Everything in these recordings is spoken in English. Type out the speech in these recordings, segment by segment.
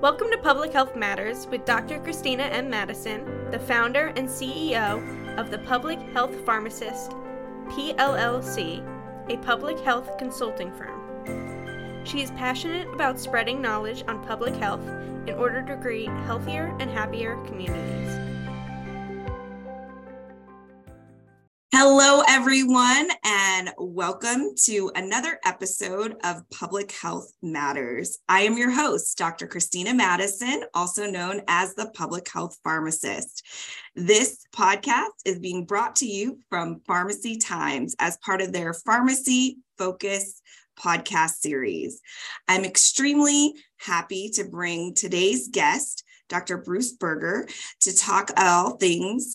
Welcome to Public Health Matters with Dr. Christina M. Madison, the founder and CEO of the Public Health Pharmacist, PLLC, a public health consulting firm. She is passionate about spreading knowledge on public health in order to create healthier and happier communities. Hello, everyone, and welcome to another episode of Public Health Matters. I am your host, Dr. Christina Madison, also known as the Public Health Pharmacist. This podcast is being brought to you from Pharmacy Times as part of their Pharmacy Focus podcast series. I'm extremely happy to bring today's guest, Dr. Bruce Berger, to talk all things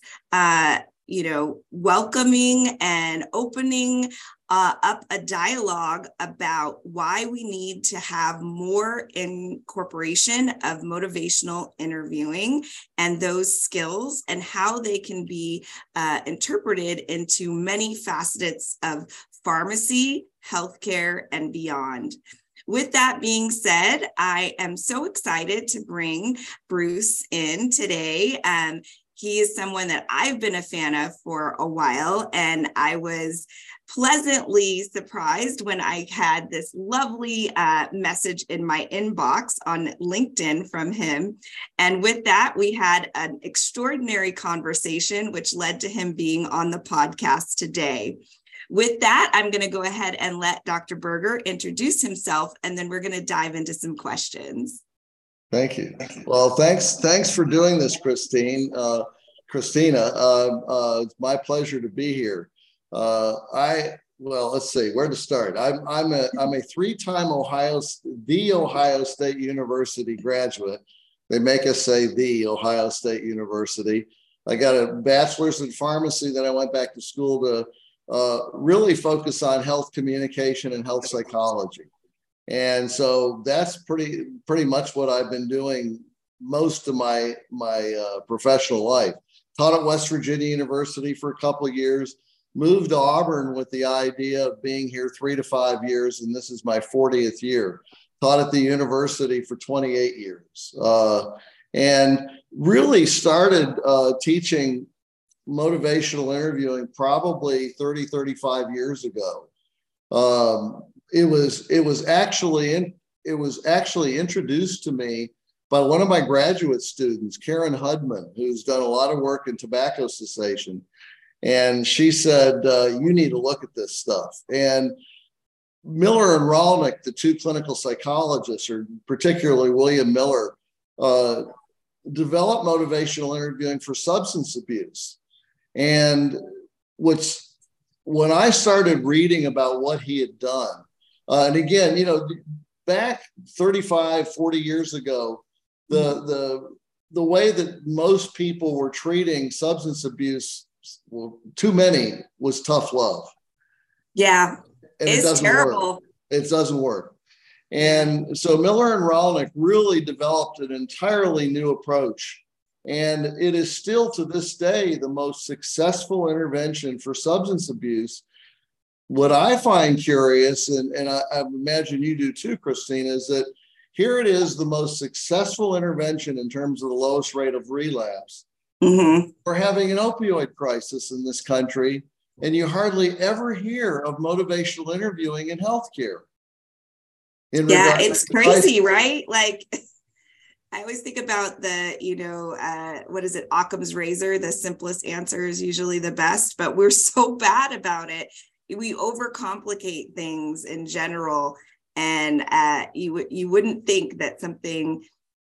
welcoming and opening up a dialogue about why we need to have more incorporation of motivational interviewing and those skills and how they can be interpreted into many facets of pharmacy, healthcare, and beyond. With that being said, I am so excited to bring Bruce in today. He is someone that I've been a fan of for a while, and I was pleasantly surprised when I had this lovely message in my inbox on LinkedIn from him. And with that, we had an extraordinary conversation, which led to him being on the podcast today. With that, I'm going to go ahead and let Dr. Berger introduce himself, and then we're going to dive into some questions. Thank you. Well, thanks for doing this, Christina. It's my pleasure to be here. Let's see where to start. I'm a three-time Ohio State University graduate. They make us say the Ohio State University. I got a bachelor's in pharmacy. Then I went back to school to really focus on health communication and health psychology. And so that's pretty much what I've been doing most of my professional life. Taught at West Virginia University for a couple of years, moved to Auburn with the idea of being here 3 to 5 years, and this is my 40th year. Taught at the university for 28 years, and really started teaching motivational interviewing probably 35 years ago. It was actually introduced to me by one of my graduate students, Karen Hudman, who's done a lot of work in tobacco cessation. And she said, you need to look at this stuff. And Miller and Rollnick, the two clinical psychologists, or particularly William Miller, developed motivational interviewing for substance abuse. And when I started reading about what he had done, and again, back 35, 40 years ago, the way that most people were treating substance abuse, too many, was tough love. Yeah, and it's terrible. Work. It doesn't work. And so Miller and Rollnick really developed an entirely new approach. And it is still to this day the most successful intervention for substance abuse. What I find curious, and I imagine you do too, Christina, is that here it is, the most successful intervention in terms of the lowest rate of relapse. Mm-hmm. We're having an opioid crisis in this country, and you hardly ever hear of motivational interviewing in healthcare. Yeah, it's crazy, right? Like, I always think about the, what is it, Occam's razor? The simplest answer is usually the best, but we're so bad about it. We overcomplicate things in general, and you wouldn't think that something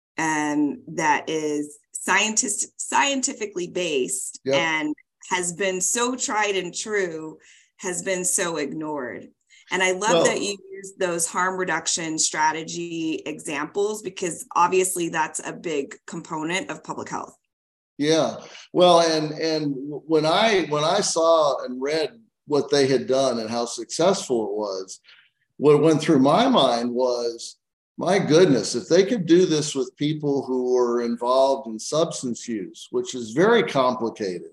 that is scientifically based and has been so tried and true has been so ignored. And I love that you use those harm reduction strategy examples, because obviously that's a big component of public health. Yeah, well, and when I saw and read what they had done and how successful it was, what went through my mind was, my goodness, if they could do this with people who were involved in substance use, which is very complicated,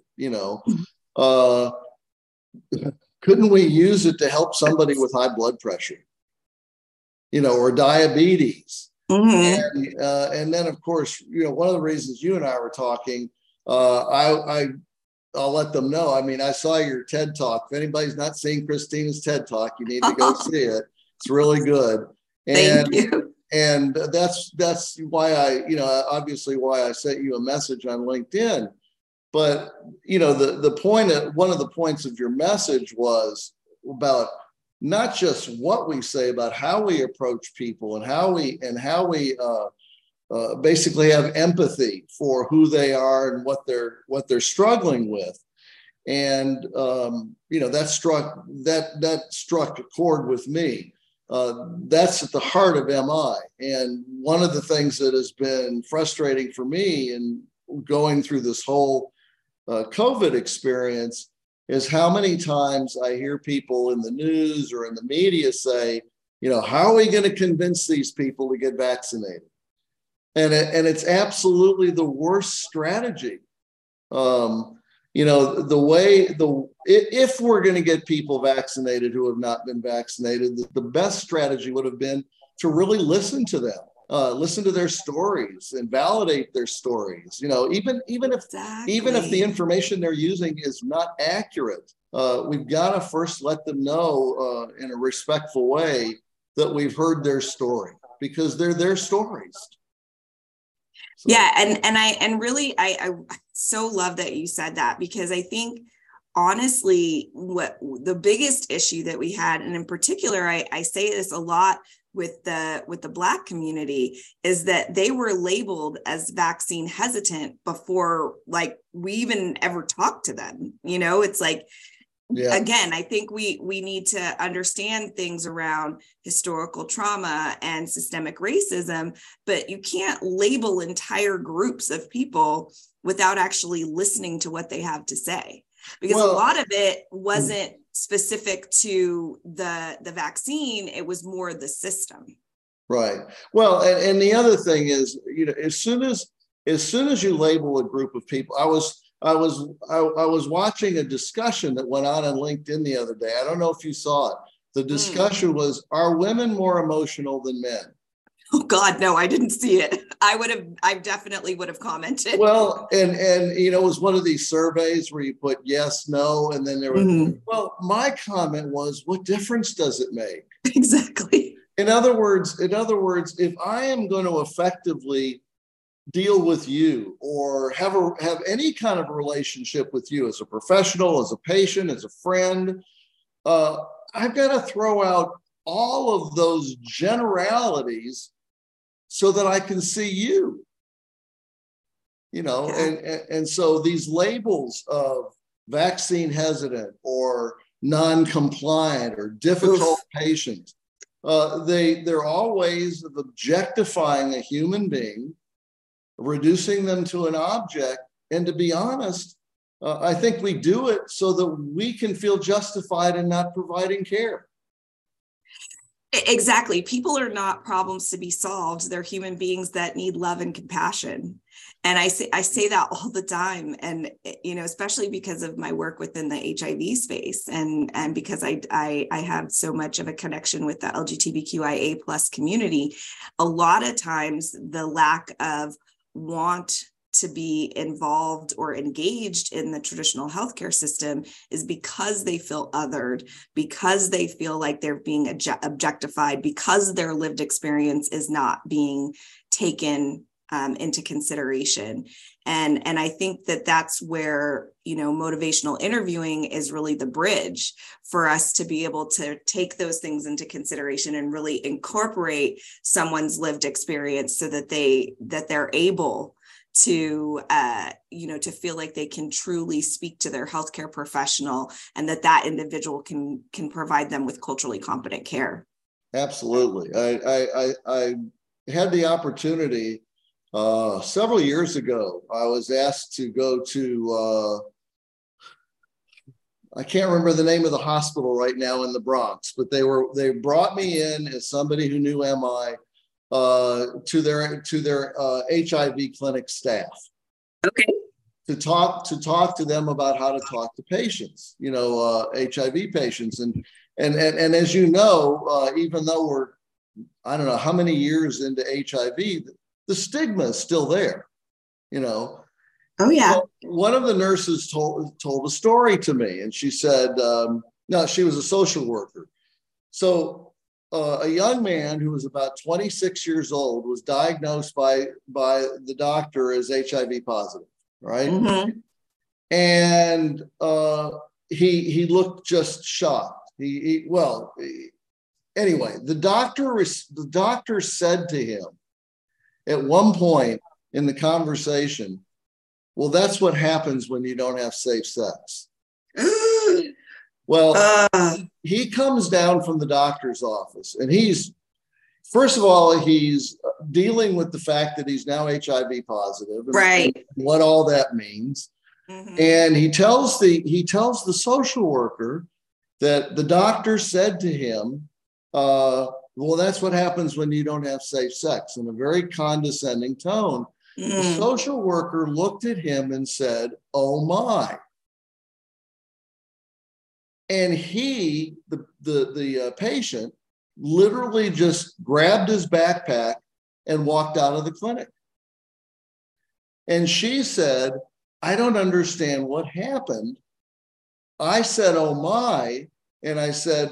couldn't we use it to help somebody with high blood pressure, or diabetes? And then, of course, one of the reasons you and I were talking, I'll let them know. I mean, I saw your TED Talk. If anybody's not seen Christina's TED Talk, you need to go see it. It's really good. Thank you. And that's why obviously why I sent you a message on LinkedIn. But, the point one of the points of your message was about not just what we say, about how we approach people and how we basically have empathy for who they are and what they're struggling with. And, that struck a chord with me. That's at the heart of MI. And one of the things that has been frustrating for me in going through this whole COVID experience is how many times I hear people in the news or in the media say, how are we going to convince these people to get vaccinated? And it's absolutely the worst strategy. If we're going to get people vaccinated who have not been vaccinated, the best strategy would have been to really listen to them, listen to their stories and validate their stories. Even if the information they're using is not accurate, we've got to first let them know in a respectful way that we've heard their story, because they're their stories. So. Yeah. And really, I so love that you said that, because I think honestly, what the biggest issue that we had, and in particular, I say this a lot with the Black community, is that they were labeled as vaccine hesitant before we even ever talked to them. It's like, yeah. Again, I think we need to understand things around historical trauma and systemic racism, but you can't label entire groups of people without actually listening to what they have to say, because a lot of it wasn't specific to the vaccine. It was more the system. Right. Well, and the other thing is, as soon as you label a group of people, I was watching a discussion that went on LinkedIn the other day. I don't know if you saw it. The discussion was, are women more emotional than men? Oh God, no, I didn't see it. I definitely would have commented. Well, and it was one of these surveys where you put yes, no, and then there was, well, my comment was, what difference does it make? Exactly. In other words, if I am going to effectively deal with you or have any kind of a relationship with you as a professional, as a patient, as a friend, I've got to throw out all of those generalities so that I can see you, and so these labels of vaccine hesitant or non-compliant or difficult patient, they're all ways of objectifying a human being, reducing them to an object. And to be honest, I think we do it so that we can feel justified in not providing care. Exactly. People are not problems to be solved. They're human beings that need love and compassion. And I say that all the time. And, especially because of my work within the HIV space and because I have so much of a connection with the LGBTQIA plus community, a lot of times the lack of want to be involved or engaged in the traditional healthcare system is because they feel othered, because they feel like they're being objectified, because their lived experience is not being taken into consideration. And I think that that's where, motivational interviewing is really the bridge for us to be able to take those things into consideration and really incorporate someone's lived experience so that they're able to, to feel like they can truly speak to their healthcare professional and that individual can provide them with culturally competent care. Absolutely. I had the opportunity several years ago. I was asked to go to, I can't remember the name of the hospital right now in the Bronx, but they brought me in as somebody who knew MI to their HIV clinic staff. Okay. To talk to them about how to talk to patients, HIV patients, and as you know, even though I don't know how many years into HIV, the stigma is still there, you know. Oh yeah. So one of the nurses told a story to me, and she said, no, she was a social worker. So a young man who was about 26 years old was diagnosed by the doctor as HIV positive, right? Mm-hmm. And he looked just shocked. Anyway, the doctor said to him at one point in the conversation, well, that's what happens when you don't have safe sex. Well, he comes down from the doctor's office, and first of all, he's dealing with the fact that he's now HIV positive, right? And what all that means. Mm-hmm. And he tells the social worker that the doctor said to him, well, that's what happens when you don't have safe sex, in a very condescending tone. Mm. The social worker looked at him and said, oh my. And the patient literally just grabbed his backpack and walked out of the clinic. And she said, I don't understand what happened. I said, oh my. And I said,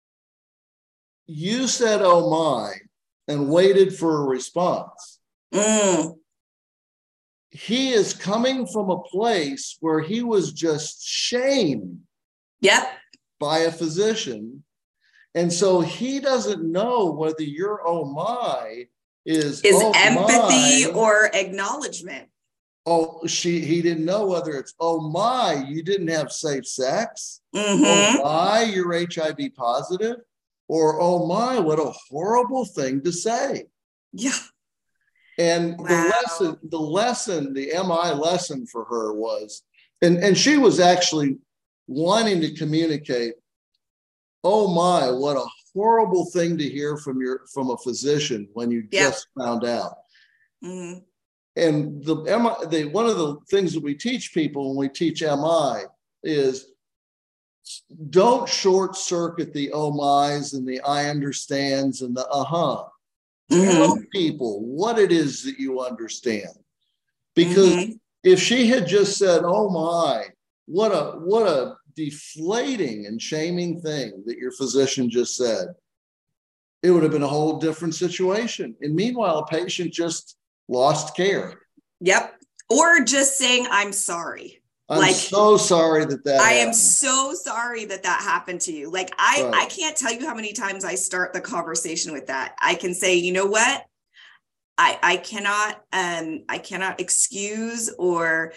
you said, oh my, and waited for a response. Mm. He is coming from a place where he was just shamed. Yep. By a physician. And so he doesn't know whether your oh my is oh empathy my, or acknowledgement. He didn't know whether it's oh my, you didn't have safe sex. Mm-hmm. Oh my, you're HIV positive. Or oh my, what a horrible thing to say. Yeah. And wow. the MI lesson for her was, and she was actually wanting to communicate, oh my, what a horrible thing to hear from a physician when you just found out. Mm-hmm. And one of the things that we teach people when we teach MI is don't short circuit the oh my's and the I understands and the uh-huh. Mm-hmm. Tell people what it is that you understand. Because if she had just said, oh my, what a deflating and shaming thing that your physician just said, it would have been a whole different situation. And meanwhile, a patient just lost care. Yep. Or just saying, I'm sorry. I'm so sorry that I happened. am so sorry that happened to you. Like, I can't tell you how many times I start the conversation with that. I can say, you know what? I cannot excuse or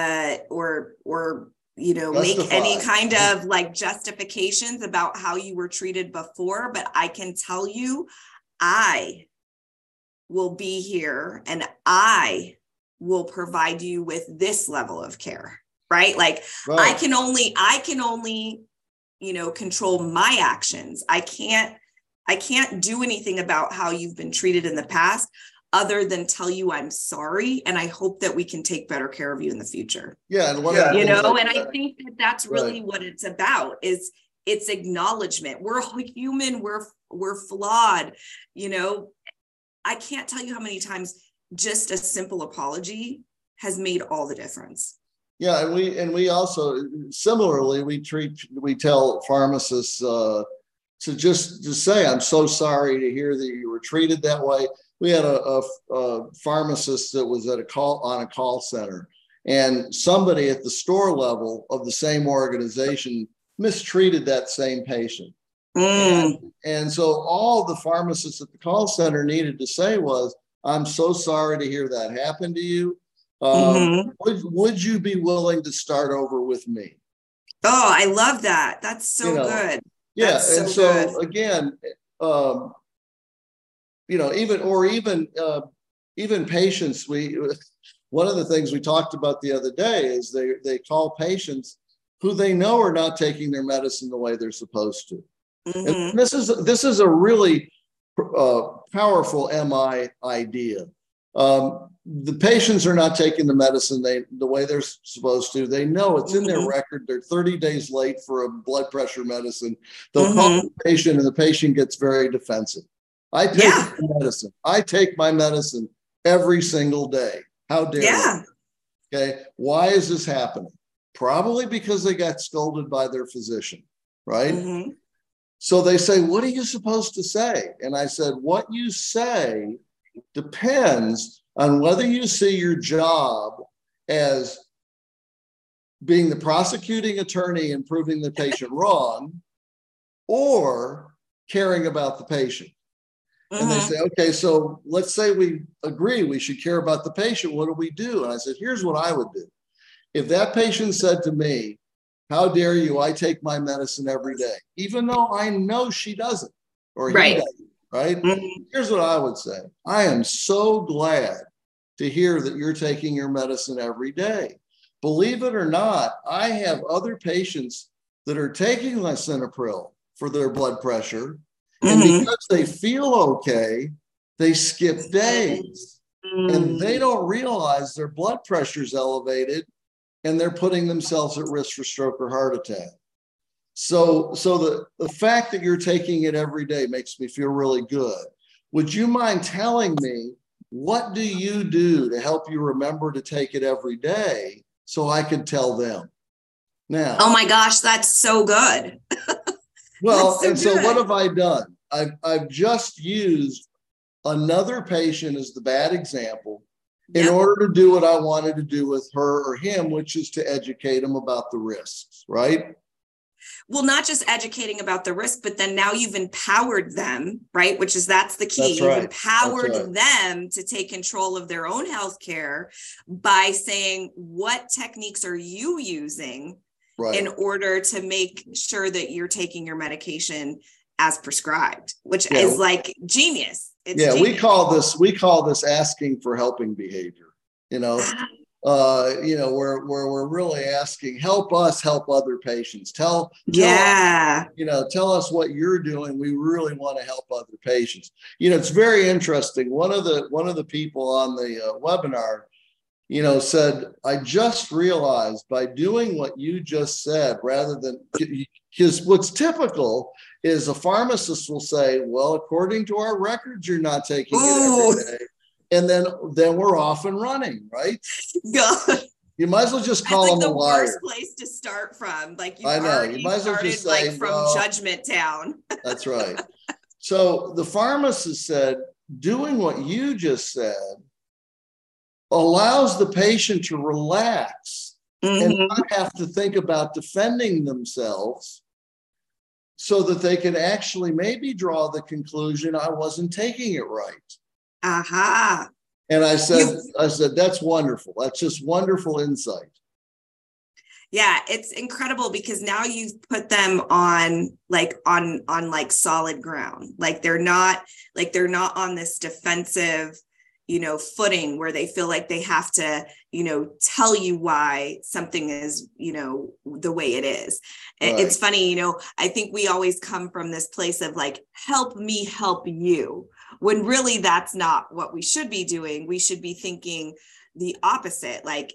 you know, justify. Make any kind of like justifications about how you were treated before, but I can tell you, I will be here and I will provide you with this level of care, right? Like I can only, you know, control my actions. I can't do anything about how you've been treated in the past, other than tell you I'm sorry, and I hope that we can take better care of you in the future. Yeah, and you know, and I think that that's really what it's about. Is it's acknowledgement. We're human. We're flawed. You know, I can't tell you how many times just a simple apology has made all the difference. Yeah, and we also similarly we tell pharmacists to say I'm so sorry to hear that you were treated that way. We had a pharmacist that was on a call center, and somebody at the store level of the same organization mistreated that same patient. And so all the pharmacists at the call center needed to say was, I'm so sorry to hear that happened to you. Would you be willing to start over with me? Oh, I love that. That's so good. Yeah. That's and so again, you know, even patients, one of the things we talked about the other day is they call patients who they know are not taking their medicine the way they're supposed to. And this is a really powerful MI idea. The patients are not taking the medicine the way they're supposed to. They know it's in their record. They're 30 days late for a blood pressure medicine. They'll call the patient, and the patient gets very defensive. I take my medicine. I take my medicine every single day. How dare you? Okay. Why is this happening? Probably because they got scolded by their physician, right? Mm-hmm. So they say, what are you supposed to say? And I said, what you say depends on whether you see your job as being the prosecuting attorney and proving the patient wrong, or caring about the patient. And they say, okay, so let's say we agree we should care about the patient. What do we do? And I said, here's what I would do. If that patient said to me, how dare you, I take my medicine every day, even though I know she doesn't, or he doesn't, right? Here's what I would say. I am so glad to hear that you're taking your medicine every day. Believe it or not, I have other patients that are taking lisinopril for their blood pressure. And because they feel okay, they skip days. And they don't realize their blood pressure is elevated and they're putting themselves at risk for stroke or heart attack. So the fact that you're taking it every day makes me feel really good. Would you mind telling me, what do you do to help you remember to take it every day so I can tell them? Now, oh my gosh, that's so good. Well, so what have I done? I've just used another patient as the bad example in order to do what I wanted to do with her or him, which is to educate them about the risks, right? Well, not just educating about the risk, but then now you've empowered them, right? That's the key. You've empowered them to take control of their own healthcare by saying, what techniques are you using in order to make sure that you're taking your medication as prescribed, which is like genius. It's genius. we call this asking for helping behavior, where we're really asking, help us help other patients. Tell us what you're doing. We really want to help other patients. It's very interesting. One of the people on the webinar, said, I just realized by doing what you just said, rather than, because what's typical is a pharmacist will say, well, according to our records, you're not taking it every day. And then we're off and running, right? God. You might as well just call them a liar. That's the worst place to start from. Like you might as well just say, from Judgment Town. That's right. So the pharmacist said, doing what you just said allows the patient to relax and not have to think about defending themselves, so that they can actually maybe draw the conclusion, I wasn't taking it right. And I said, that's wonderful. That's just wonderful insight. Yeah, it's incredible because now you've put them on solid ground. Like they're not on this defensive, footing where they feel like they have to, tell you why something is, the way it is. Right. It's funny, I think we always come from this place of like, help me help you, when really that's not what we should be doing. We should be thinking the opposite. Like,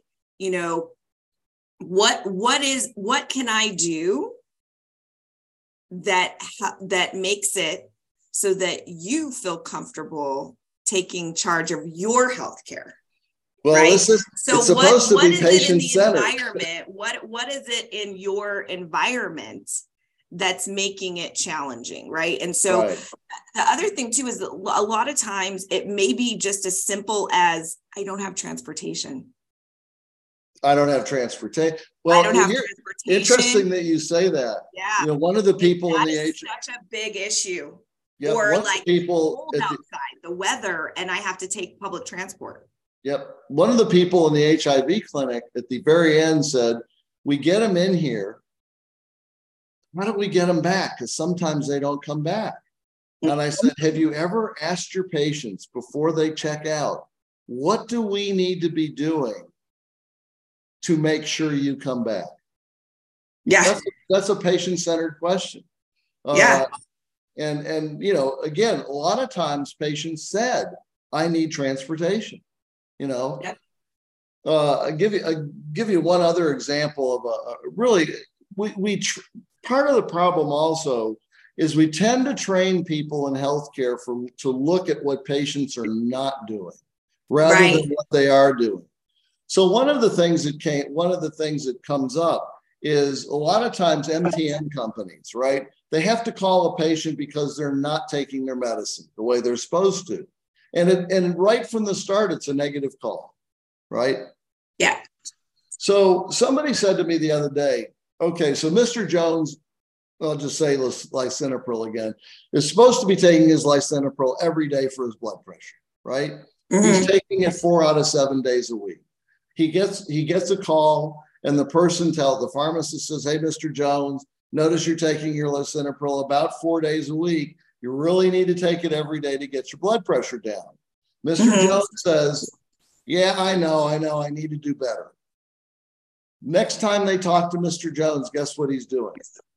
what can I do that makes it so that you feel comfortable taking charge of your healthcare? Well, right? It's supposed to be patient-centered. What is it in your environment that's making it challenging, right? And so the other thing too is that a lot of times it may be just as simple as, I don't have transportation. I don't have transportation. Well, I don't have transportation. Interesting that you say that. Yeah. One of the people in the such a big issue. Yep. Or like cold outside, the weather, and I have to take public transport. Yep. One of the people in the HIV clinic at the very end said, we get them in here. How do we get them back? Because sometimes they don't come back. And I said, have you ever asked your patients before they check out, what do we need to be doing to make sure you come back? Yeah. That's a patient-centered question. And again, a lot of times patients said, I need transportation, Yep. I'll give you one other example of really, part of the problem also is we tend to train people in healthcare to look at what patients are not doing rather than what they are doing. So one of the things that comes up is a lot of times MTM companies, right? They have to call a patient because they're not taking their medicine the way they're supposed to. And right from the start, it's a negative call, right? Yeah. So somebody said to me the other day, okay, so Mr. Jones, I'll just say lisinopril again, is supposed to be taking his lisinopril every day for his blood pressure, right? Mm-hmm. He's taking it 4 out of 7 days a week. He gets a call, and the pharmacist says, hey, Mr. Jones, notice you're taking your lisinopril about 4 days a week. You really need to take it every day to get your blood pressure down. Mr. Mm-hmm. Jones says, yeah, I know, I need to do better. Next time they talk to Mr. Jones, guess what he's doing?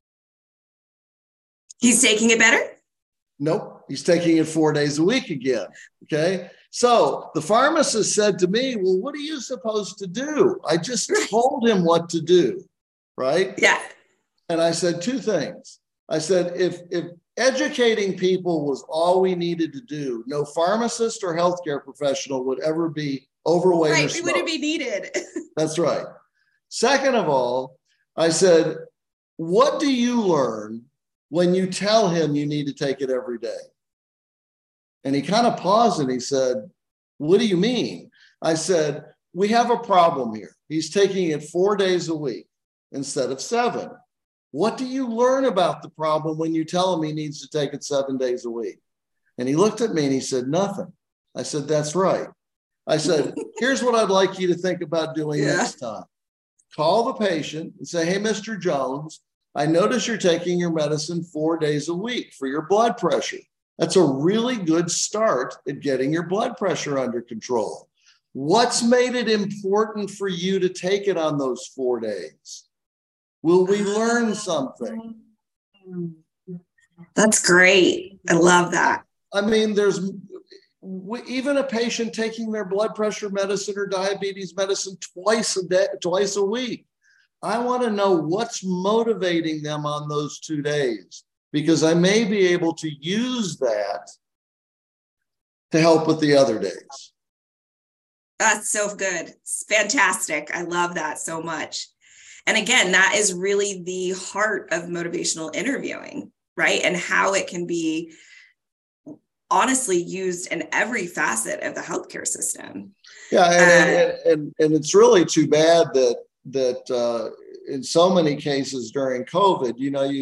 He's taking it better? Nope, he's taking it 4 days a week again, okay? So the pharmacist said to me, well, what are you supposed to do? I just told him what to do, right? Yeah. And I said 2 things. I said, if educating people was all we needed to do, no pharmacist or healthcare professional would ever be overweight or smoke. It wouldn't be needed. That's right. Second of all, I said, what do you learn when you tell him you need to take it every day? And he kind of paused and he said, what do you mean? I said, we have a problem here. He's taking it 4 days a week instead of 7. What do you learn about the problem when you tell him he needs to take it 7 days a week? And he looked at me and he said, nothing. I said, that's right. I said, here's what I'd like you to think about doing next time. Call the patient and say, hey, Mr. Jones, I notice you're taking your medicine 4 days a week for your blood pressure. That's a really good start at getting your blood pressure under control. What's made it important for you to take it on those 4 days? Will we learn something? That's great. I love that. I mean, there's even a patient taking their blood pressure medicine or diabetes medicine twice a week. I want to know what's motivating them on those 2 days, because I may be able to use that to help with the other days. That's so good. It's fantastic. I love that so much. And again, that is really the heart of motivational interviewing, right? And how it can be honestly used in every facet of the healthcare system. Yeah, and it's really too bad that in so many cases during COVID,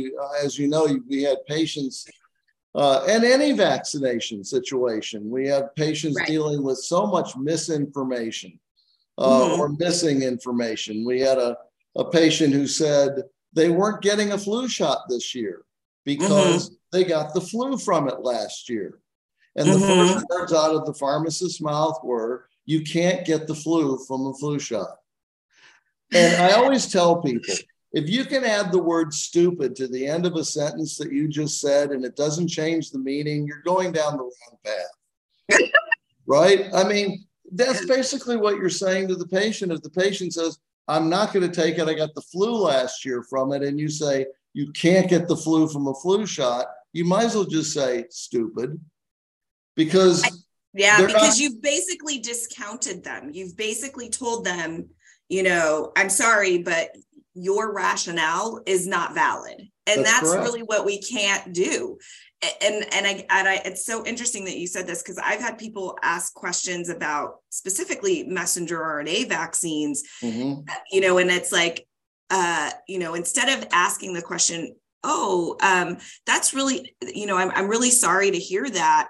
we had patients, and any vaccination situation, we have patients dealing with so much misinformation or missing information. We had a patient who said they weren't getting a flu shot this year because they got the flu from it last year. And the first words out of the pharmacist's mouth were, you can't get the flu from a flu shot. And I always tell people, if you can add the word stupid to the end of a sentence that you just said, and it doesn't change the meaning, you're going down the wrong path, right? I mean, that's basically what you're saying to the patient. If the patient says, I'm not going to take it, I got the flu last year from it, and you say, you can't get the flu from a flu shot, you might as well just say stupid. Because you've basically discounted them. You've basically told them, I'm sorry, but your rationale is not valid. And that's really what we can't do. And it's so interesting that you said this, because I've had people ask questions about specifically messenger RNA vaccines, and it's like, instead of asking the question, that's really, I'm really sorry to hear that.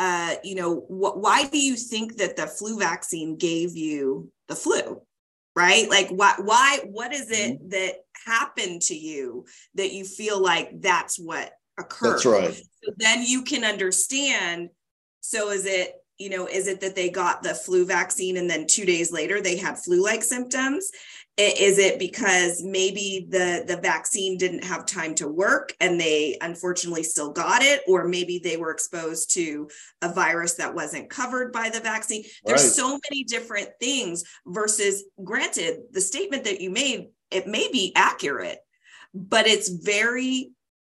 Why do you think that the flu vaccine gave you the flu? Right? Like, what is it that happened to you that you feel like that's what occurred? That's right. So then you can understand. So is it that they got the flu vaccine and then 2 days later they had flu-like symptoms? Is it because maybe the vaccine didn't have time to work and they unfortunately still got it? Or maybe they were exposed to a virus that wasn't covered by the vaccine. There's so many different things versus, granted, the statement that you made, it may be accurate, but it's very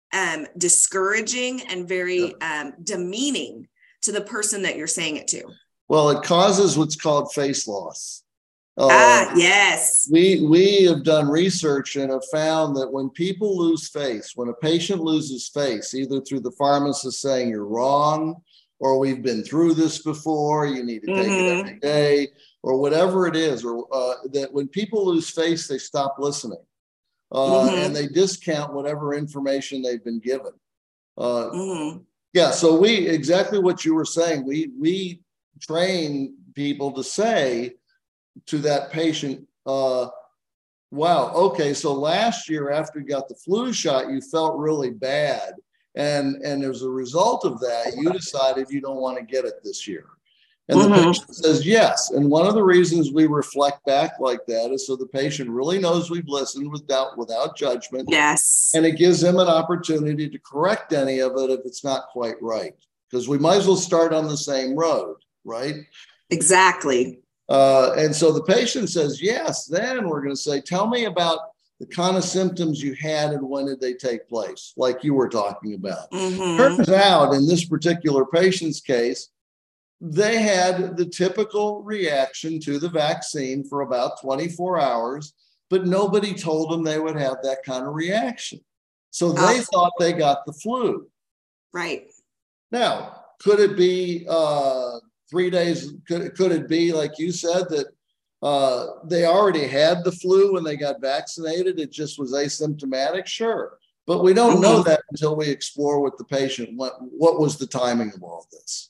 discouraging and very demeaning to the person that you're saying it to. Well, it causes what's called face loss. Yes. We have done research and have found that when people lose face, when a patient loses face, either through the pharmacist saying you're wrong, or we've been through this before, you need to take it every day, or whatever it is, or that when people lose face, they stop listening and they discount whatever information they've been given. Yeah, so exactly what you were saying, we train people to say to that patient, wow, okay, so last year after you got the flu shot, you felt really bad. And as a result of that, you decided you don't want to get it this year. And the patient says yes. And one of the reasons we reflect back like that is so the patient really knows we've listened without judgment. Yes. And it gives them an opportunity to correct any of it if it's not quite right. Because we might as well start on the same road, right? Exactly. And so the patient says yes. Then we're going to say, tell me about the kind of symptoms you had and when did they take place, like you were talking about. Turns out in this particular patient's case, they had the typical reaction to the vaccine for about 24 hours, but nobody told them they would have that kind of reaction. So they thought they got the flu. Right. Now, could it be 3 days? Could it be, like you said, that they already had the flu when they got vaccinated? It just was asymptomatic? Sure. But we don't know that until we explore with the patient what was the timing of all this.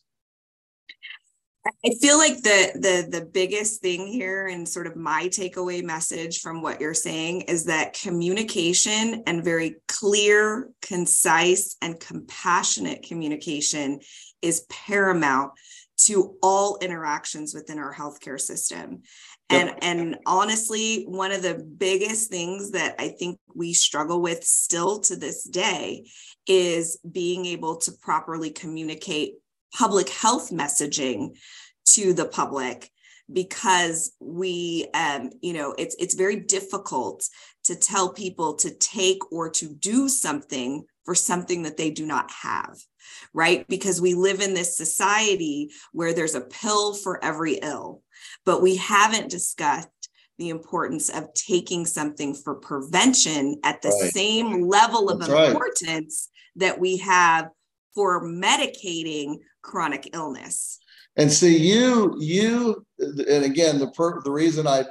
I feel like the biggest thing here and sort of my takeaway message from what you're saying is that communication and very clear, concise, and compassionate communication is paramount to all interactions within our healthcare system. And honestly, one of the biggest things that I think we struggle with still to this day is being able to properly communicate public health messaging to the public, because we, it's very difficult to tell people to take or to do something for something that they do not have, right? Because we live in this society where there's a pill for every ill, but we haven't discussed the importance of taking something for prevention at the same level of importance that we have for medicating chronic illness. And see, you, and again, the reason I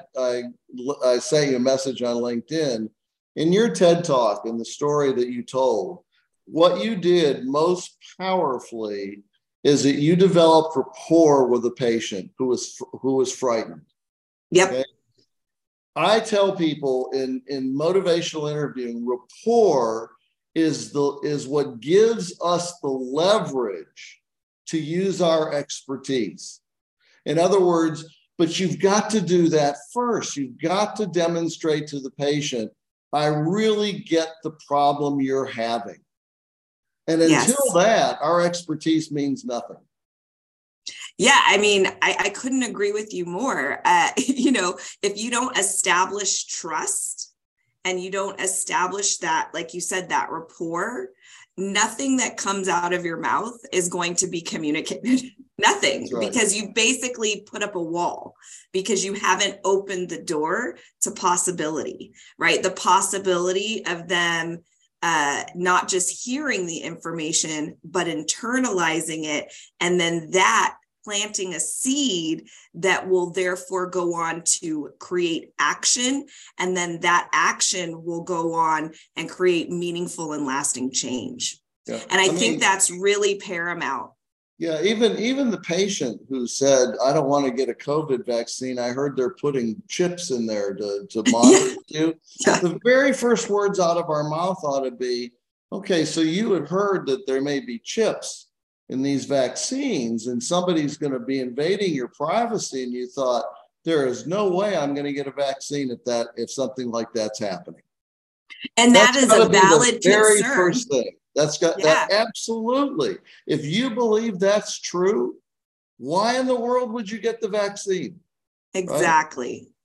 sent you a message on LinkedIn, in your TED Talk and the story that you told, what you did most powerfully is that you developed rapport with a patient who was frightened. Yep. Okay? I tell people in motivational interviewing, rapport is what gives us the leverage to use our expertise. In other words, but you've got to do that first. You've got to demonstrate to the patient, I really get the problem you're having. And until that, our expertise means nothing. Yeah, I mean, I couldn't agree with you more. If you don't establish trust and you don't establish that, like you said, that rapport, nothing that comes out of your mouth is going to be communicated. Nothing, because you basically put up a wall because you haven't opened the door to possibility, right? The possibility of them not just hearing the information, but internalizing it. And then that planting a seed that will therefore go on to create action. And then that action will go on and create meaningful and lasting change. Yeah. And I think that's really paramount. Yeah, even the patient who said, I don't want to get a COVID vaccine, I heard they're putting chips in there to monitor you. Yeah. The very first words out of our mouth ought to be, okay, so you had heard that there may be chips in these vaccines and somebody's going to be invading your privacy, and you thought, there is no way I'm going to get a vaccine if something like that's happening. And that is a valid concern. Very first thing. That absolutely. If you believe that's true, why in the world would you get the vaccine? Exactly.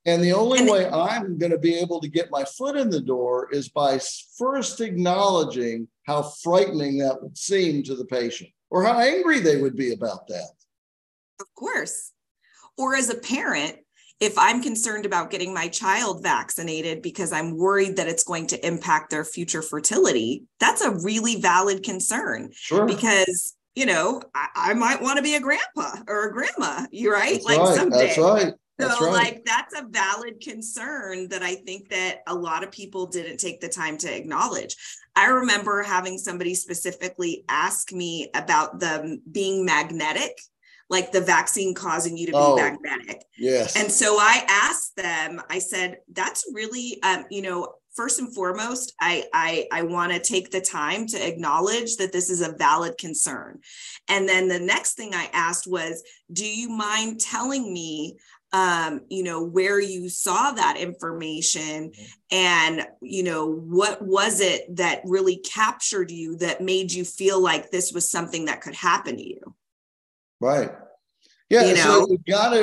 And the only way I'm going to be able to get my foot in the door is by first acknowledging how frightening that would seem to the patient, or how angry they would be about that. Of course. Or as a parent, if I'm concerned about getting my child vaccinated because I'm worried that it's going to impact their future fertility, that's a really valid concern. Sure. Because, you know, I might want to be a grandpa or a grandma, you right? That's like right. someday. That's right. That's So right. like, that's a valid concern that I think that a lot of people didn't take the time to acknowledge. I remember having somebody specifically ask me about them being magnetic, like the vaccine causing you to be magnetic. Yes. And so I asked them, I said, that's really, you know, first and foremost, I want to take the time to acknowledge that this is a valid concern. And then the next thing I asked was, do you mind telling me, you know, where you saw that information, and, you know, what was it that really captured you that made you feel like this was something that could happen to you? Right. Yeah. You So know? you've got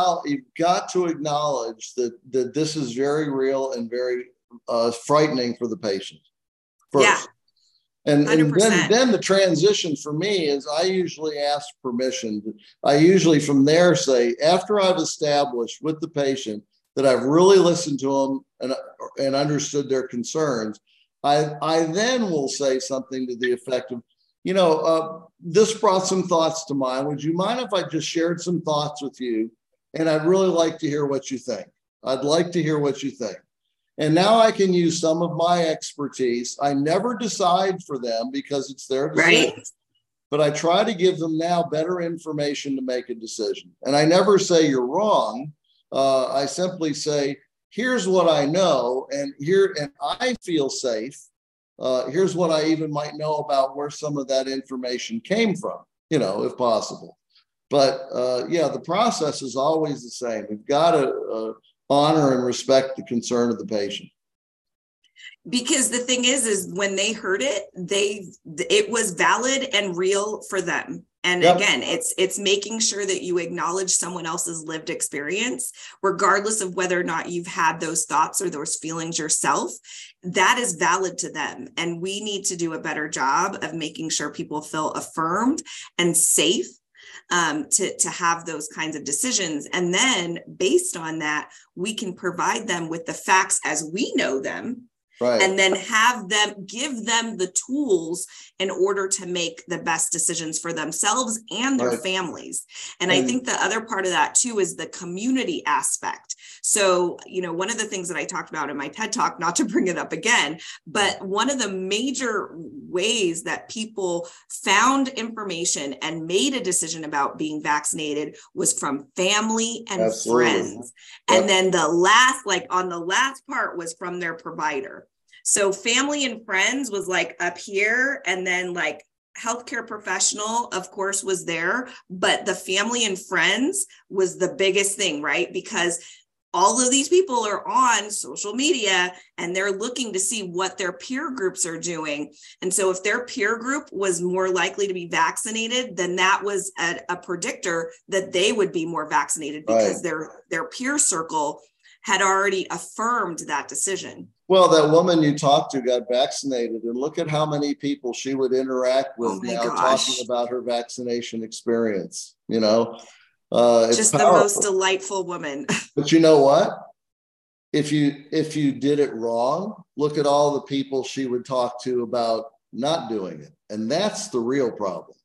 to acknowledge that this is very real and very frightening for the patient first. Yeah. And then the transition for me is I usually ask permission. I usually from there say, after I've established with the patient that I've really listened to them and understood their concerns, I then will say something to the effect of, you know, this brought some thoughts to mind. Would you mind if I just shared some thoughts with you? And I'd really like to hear what you think. I'd like to hear what you think. And now I can use some of my expertise. I never decide for them because it's their decision. Right. But I try to give them now better information to make a decision. And I never say you're wrong. I simply say, here's what I know, and I feel safe. Here's what I even might know about where some of that information came from, you know, if possible. But yeah, the process is always the same. We've got to honor and respect the concern of the patient. Because the thing is when they heard it, it was valid and real for them. And again, it's making sure that you acknowledge someone else's lived experience, regardless of whether or not you've had those thoughts or those feelings yourself. That is valid to them. And we need to do a better job of making sure people feel affirmed and safe to have those kinds of decisions. And then based on that, we can provide them with the facts as we know them. Right. And then give them the tools in order to make the best decisions for themselves and their families. And I think the other part of that too is the community aspect. So, you know, one of the things that I talked about in my TED Talk, not to bring it up again, but one of the major ways that people found information and made a decision about being vaccinated was from family and friends. Yep. And then the last part was from their provider. So family and friends was like up here, and then like healthcare professional, of course, was there, but the family and friends was the biggest thing, right? Because all of these people are on social media and they're looking to see what their peer groups are doing. And so if their peer group was more likely to be vaccinated, then that was a predictor that they would be more vaccinated because their peer circle had already affirmed that decision. Well, that woman you talked to got vaccinated, and look at how many people she would interact with talking about her vaccination experience. You know, it's just powerful. The most delightful woman. But you know what? If you did it wrong, look at all the people she would talk to about not doing it, and that's the real problem.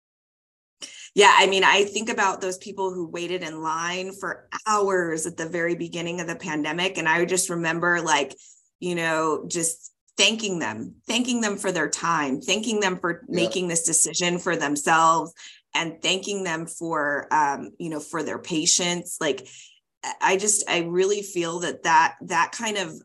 Yeah, I mean, I think about those people who waited in line for hours at the very beginning of the pandemic. And I just remember just thanking them for their time, thanking them for making this decision for themselves, and thanking them for, for their patience. Like, I really feel that kind of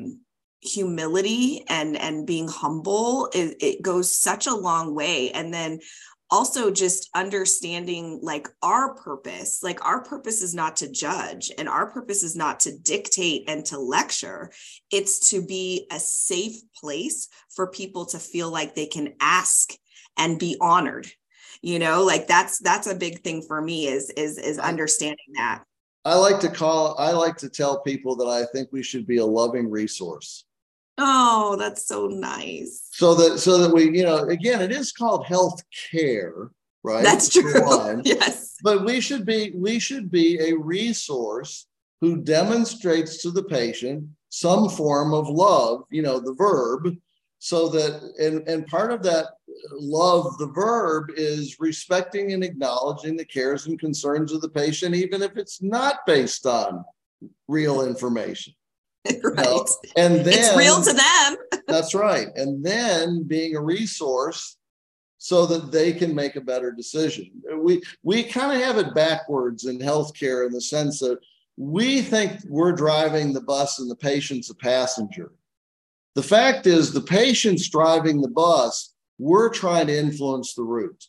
humility and being humble, it goes such a long way. And then also just understanding like our purpose is not to judge, and our purpose is not to dictate and to lecture. It's to be a safe place for people to feel like they can ask and be honored. You know, like that's a big thing for me is understanding that. I like to tell people that I think we should be a loving resource. Oh, that's so nice. So that we, again, it is called health care, right? That's true. Yes. But we should be a resource who demonstrates to the patient some form of love, the verb, so that, and part of that love, the verb, is respecting and acknowledging the cares and concerns of the patient, even if it's not based on real information. Right. And then it's real to them. That's right. And then being a resource so that they can make a better decision. We kind of have it backwards in healthcare in the sense that we think we're driving the bus and the patient's a passenger. The fact is, the patient's driving the bus. We're trying to influence the route.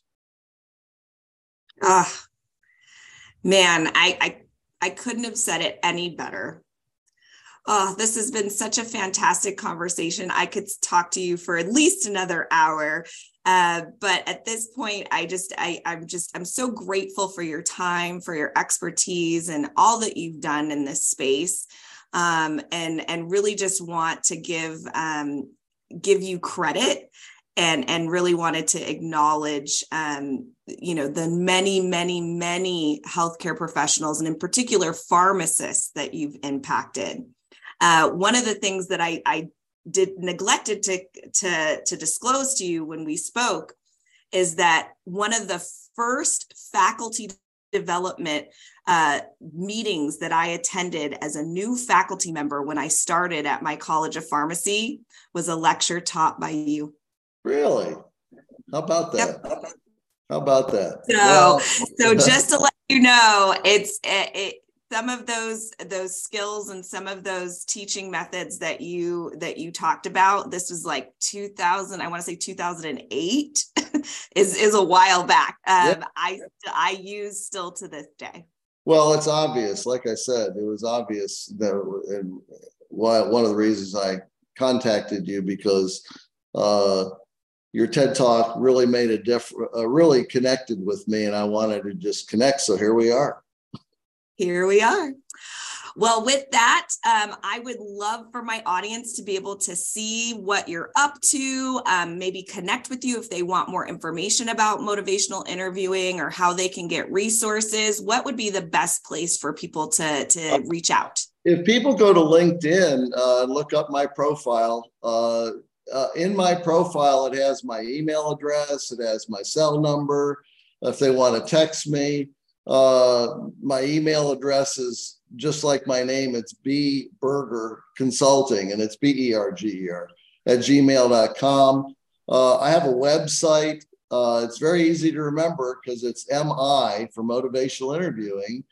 Man, I couldn't have said it any better. Oh, this has been such a fantastic conversation. I could talk to you for at least another hour. But at this point, I'm so grateful for your time, for your expertise, and all that you've done in this space. And really just want to give you credit and really wanted to acknowledge, the many healthcare professionals, and in particular pharmacists that you've impacted. One of the things that I neglected to disclose to you when we spoke is that one of the first faculty development meetings that I attended as a new faculty member when I started at my College of Pharmacy was a lecture taught by you. Really? How about that? Yep. How about that? So just to let you know, it's some of those skills and some of those teaching methods that you talked about. This was like 2008 is a while back. I use still to this day. Well, it's obvious. Like I said, it was obvious that, and one of the reasons I contacted you, because your TED Talk really made a difference, really connected with me, and I wanted to just connect. So here we are. Here we are. Well, with that, I would love for my audience to be able to see what you're up to, maybe connect with you if they want more information about motivational interviewing or how they can get resources. What would be the best place for people to reach out? If people go to LinkedIn, look up my profile. In my profile, it has my email address. It has my cell number. If they want to text me, my email address is just like my name. It's B Berger Consulting, and it's BERGER @gmail.com. I have a website. It's very easy to remember because it's MI for motivational interviewing,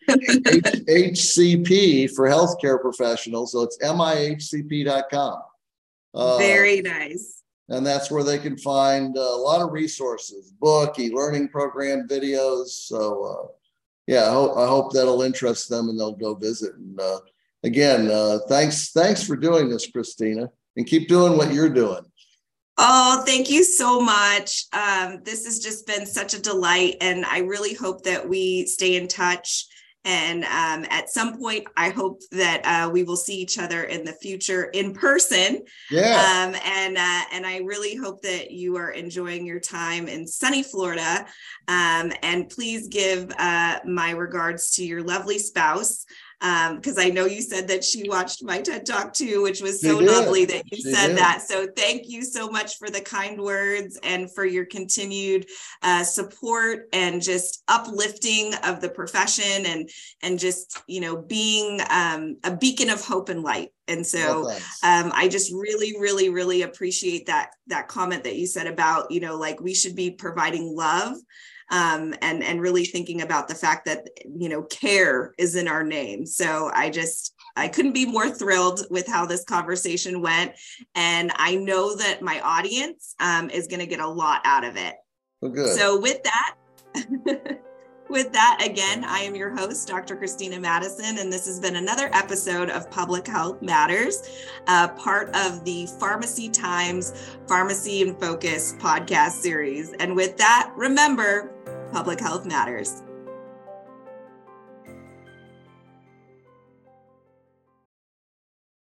HCP for healthcare professionals. So it's MIHCP.com. Very nice. And that's where they can find a lot of resources, book, e-learning program, videos. So I hope that'll interest them and they'll go visit. And again, thanks for doing this, Christina, and keep doing what you're doing. Oh, thank you so much. This has just been such a delight, and I really hope that we stay in touch. And at some point, I hope that we will see each other in the future in person. Yeah. And I really hope that you are enjoying your time in sunny Florida. And please give my regards to your lovely spouse, because I know you said that she watched my TED Talk too, which was so lovely that you said that. So thank you so much for the kind words and for your continued support and just uplifting of the profession and just, being a beacon of hope and light. And so I just really, really, really appreciate that comment that you said about, like we should be providing love. And really thinking about the fact that, care is in our name. So I couldn't be more thrilled with how this conversation went. And I know that my audience is going to get a lot out of it. Well, good. So with that, again, I am your host, Dr. Christina Madison, and this has been another episode of Public Health Matters, part of the Pharmacy Times Pharmacy in Focus podcast series. And with that, remember, Public Health Matters.